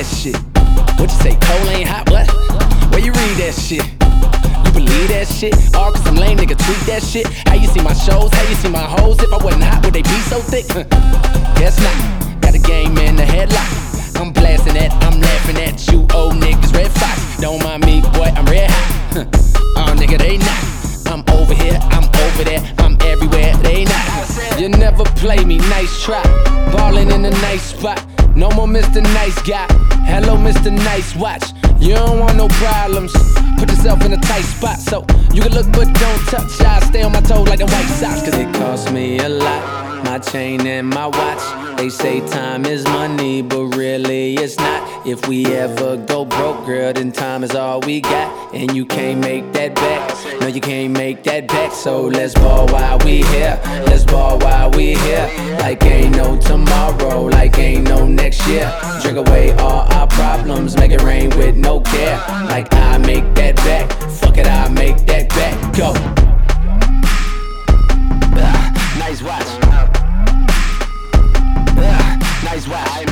that shit? What you say, cold ain't hot, what? Where you read that shit? You believe that shit? All cause some lame nigga tweet that shit. How you see my shows? How you see my hoes? If I wasn't hot, would they be so thick? Guess not. Got a game in the headlock. I'm blasting that, I'm laughing at you old niggas, Red Fox. Don't mind me, boy, I'm red hot. Oh nigga, they not. I'm over here, I'm over there, I'm everywhere, they not. You never play me, nice try. Ballin' in a nice spot. No more Mr. Nice Guy. Hello, Mr. Nice Watch. You don't want no problems. Put yourself in a tight spot so you can look but don't touch. I stay on my toes like the White Sox. Cause it costs me a lot. My chain and my watch. They say time is money, but really it's not. If we ever go broke, girl, then time is all we got. And you can't make that back. No, you can't make that back. So let's ball while we here. Let's ball while we here. Like ain't no tomorrow, like ain't no next year. Drink away all our problems, make it rain with no care. Like I make that back. Fuck it, I make that back. Go. Nice watch. Nice watch.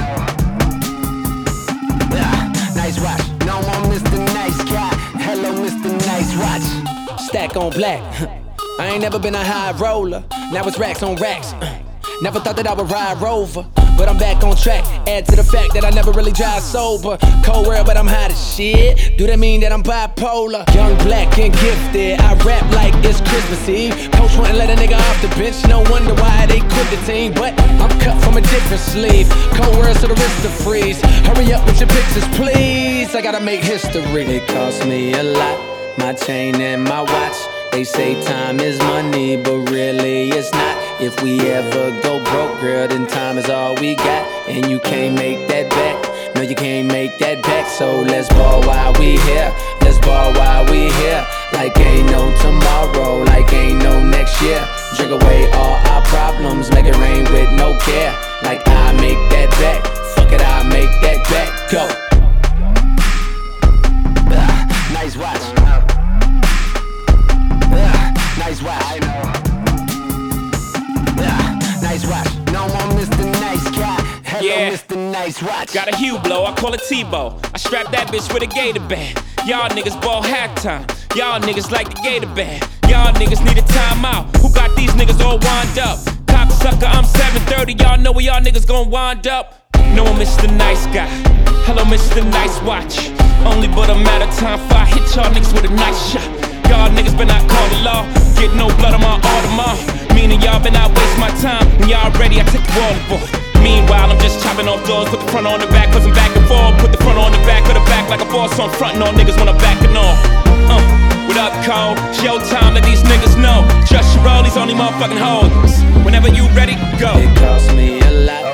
Nice watch. No more Mr. Nice Guy. Hello, Mr. Nice Watch. Stack on black. I ain't never been a high roller. Now it's racks on racks. Never thought that I would ride Rover, but I'm back on track. Add to the fact that I never really drive sober. Cold world, but I'm hot as shit. Do that mean that I'm bipolar? Young, black, and gifted. I rap like it's Christmas Eve. Coach wouldn't let a nigga off the bench. No wonder why they quit the team. But I'm cut from a different sleeve. Cold world, so the wrist to freeze. Hurry up with your pictures, please. I gotta make history. It costs me a lot. My chain and my watch. They say time is money, but really it's not. If we ever go broke, girl, then time is all we got. And you can't make that back. No, you can't make that back. So let's ball while we here. Let's ball while we here. Like ain't no tomorrow, like ain't no next year. Drink away all our problems, make it rain with no care. Like I make that back. Fuck it, I make that back. Go. Nice watch. Nice watch. Nice watch. No more Mr. Nice Guy. Hello, Mr. Nice Watch. Got a hue blow, I call it Tebow. I strap that bitch with a gator band. Y'all niggas ball halftime. Y'all niggas like the gator band. Y'all niggas need a timeout. Who got these niggas all wind up? Cocksucker, I'm 730. Y'all know where y'all niggas gon' wind up. No, I'm Mr. Nice Guy. Hello, Mr. Nice Watch. Only but a matter of time before I hit y'all niggas with a nice shot. Y'all niggas been out call the law. Get no blood on my Audemars. Meaning y'all been out waste my time. When y'all ready, I take the water boy. Meanwhile, I'm just chopping off doors. Put the front on the back, cause I'm back and forth. Put the front on the back of the back like a boss. So I'm frontin' on niggas when I'm backing off. What up, Cole? It's your time, let these niggas know. Just your roll, these only motherfucking hoes. Whenever you ready, go. It costs me a lot.